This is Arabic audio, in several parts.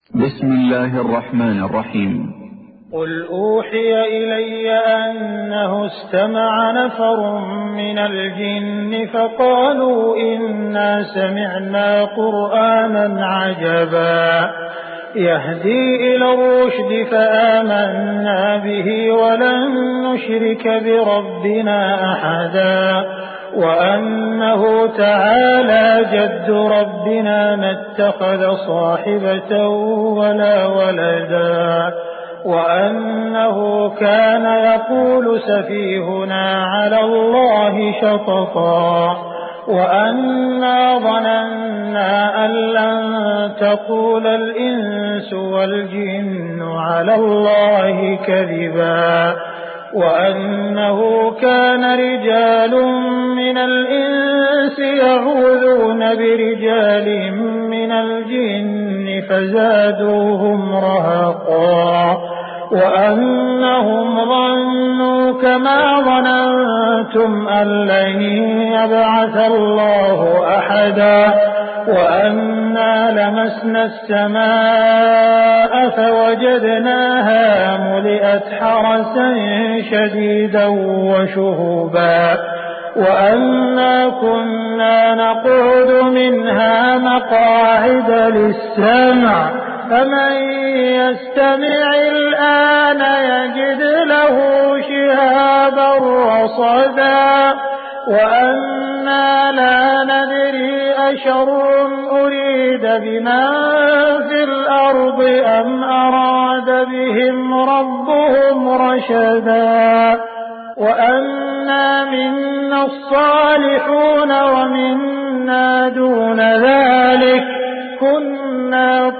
بسم الله الرحمن الرحيم. قل أوحي إلي أنه استمع نفر من الجن فقالوا إنا سمعنا قرآنا عجبا يهدي إلى الرشد فآمنا به ولن نشرك بربنا أحدا وأنه تعالى جد ربنا ما اتخذ صاحبة ولا ولدا وأنه كان يقول سفيهنا على الله شططا وأنا ظننا أن لن تقول الإنس والجن على الله كذبا وأنه كان رجال من الإنس يعوذون برجال من الجن فزادوهم رهقا وأنهم ظنوا كما ظننتم أن لن يبعث الله أحدا وأنا لمسنا السماء فوجدناها ملئت حرسا شديدا وشهبا وأنا كنا نقعد منها مقاعد للسمع فمن يستمع الآن يجد له شهابا رصدا وأنا لا ندري أشر أريد بمن في الأرض أم أراد بهم ربهم رشدا وأنا منا الصالحون ومنا دون ذلك كنا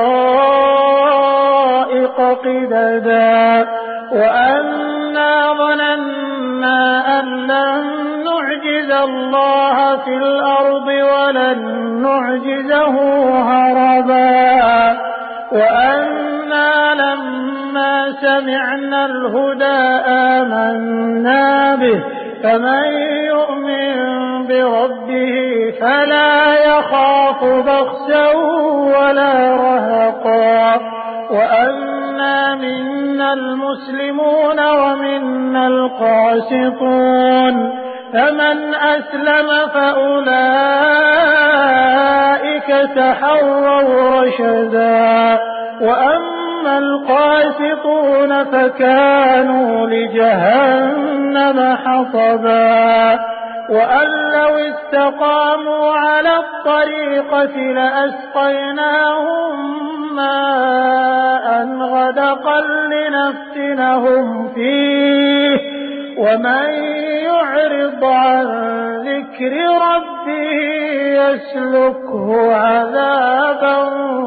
طرائق قددا وأنا ظننا أن لن نعجز الله في الأرض ولن نعجزه هربا وأنا لما سمعنا الهدى آمنا به فمن يؤمن بربه فلا يخاف بخسا ولا رهقا وأنا منا المسلمون ومنا القاسطون فمن أسلم فأولئك تحروا رشدا وأما القاسطون فكانوا لجهنم حطبا وأن لو استقاموا على الطريقة لأسقيناهم ماء غدقا لنفتنهم فيه ومن يعرض عن ذكر ربه يسلكه عذابا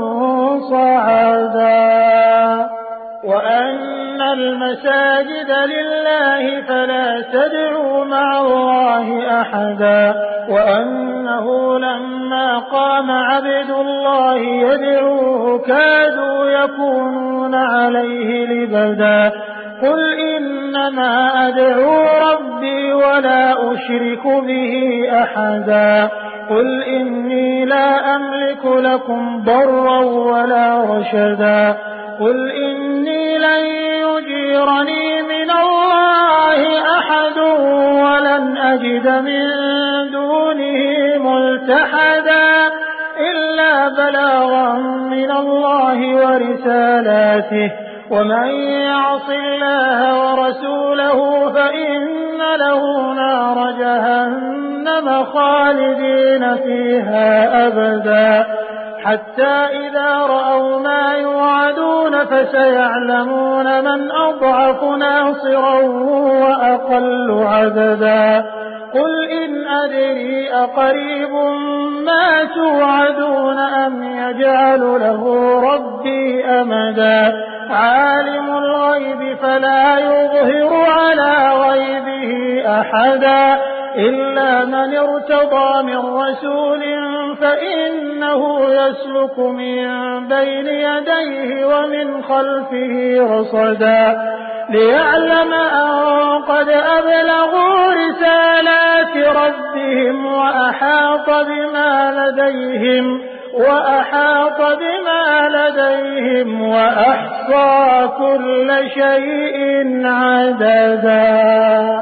صعدا وأن المساجد لله فلا تدعوا مع الله أحدا وأنه لما قام عبد الله يدعوه كادوا يكونون عليه لبدا قل إنما أدعو ربي ولا أشرك به أحدا قل إني لا أملك لكم ضرا ولا رشدا قل إني لن يجيرني من الله أحد ولن أجد من دونه ملتحدا إلا بلاغا من الله ورسالاته ومن يعص الله ورسوله فإن له نار جهنم خالدين فيها أبدا حتى إذا رأوا ما يوعدون فسيعلمون من أضعف ناصرا وأقل عددا قل إن أدري أقريب ما توعدون أم يجعل له ربي أمدا عالم الغيب فلا يظهر على غيبه أحدا إلا من ارتضى من رسول فإنه يسلك من بين يديه ومن خلفه رصدا ليعلم أن قد أبلغوا رسالات ربهم وأحاط بما لديهم وأحاط بما لديهم وأحصى كل شيء عددا.